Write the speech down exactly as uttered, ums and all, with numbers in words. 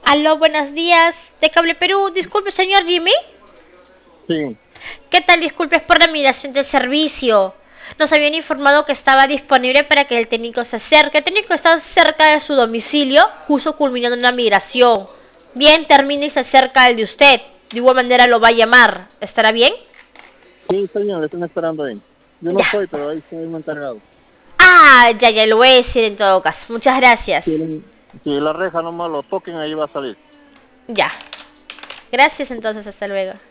Aló, buenos días. De Cable Perú. Disculpe, señor Jimmy. Sí, ¿Qué tal? Disculpe por la migración del servicio. Nos habían informado que estaba disponible para que el técnico se acerque. El técnico está cerca de su domicilio, justo culminando una migración. Bien, termina y se acerca al de usted. De igual manera lo va a llamar. ¿Estará bien? sí, señor, le están esperando ahí. Yo no Ya. estoy, pero ahí estoy encargado. Ah, ya, ya lo voy a decir en todo caso. Muchas Si, gracias. el- si la reja nomás lo toquen, ahí va a salir. Ya. Gracias entonces, hasta luego.